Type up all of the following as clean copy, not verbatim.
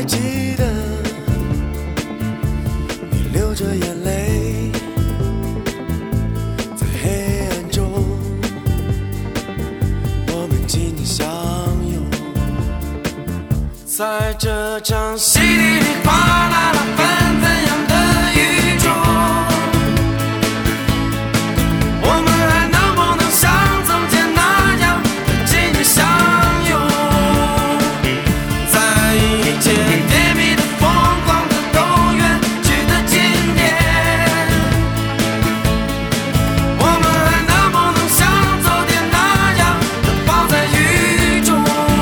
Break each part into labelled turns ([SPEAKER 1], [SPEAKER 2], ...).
[SPEAKER 1] 记得你流着眼泪，在黑暗中我们紧紧相拥，在这场稀里哗啦啦纷纷扬的雨中，我们还能不能像从前那样紧紧相拥，在一切甜蜜的疯狂的都远去的今天，我们还能不能像昨天那样抱在雨中，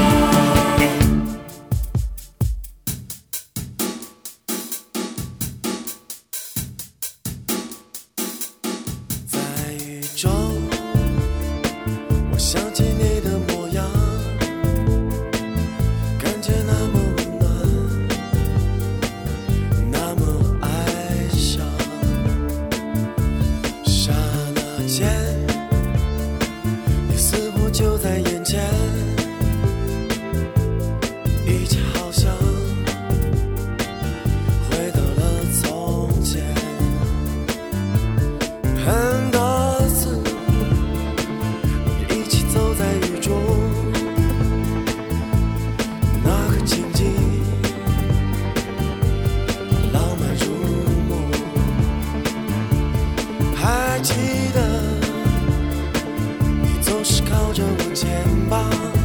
[SPEAKER 1] 在雨中我想起你的模样，感觉那么温暖，那么哀伤，刹那间你似乎就在眼前，一切好像回到了从前，很多次一起走在雨中，那个情景浪漫如梦，还记得你总是靠着我肩膀，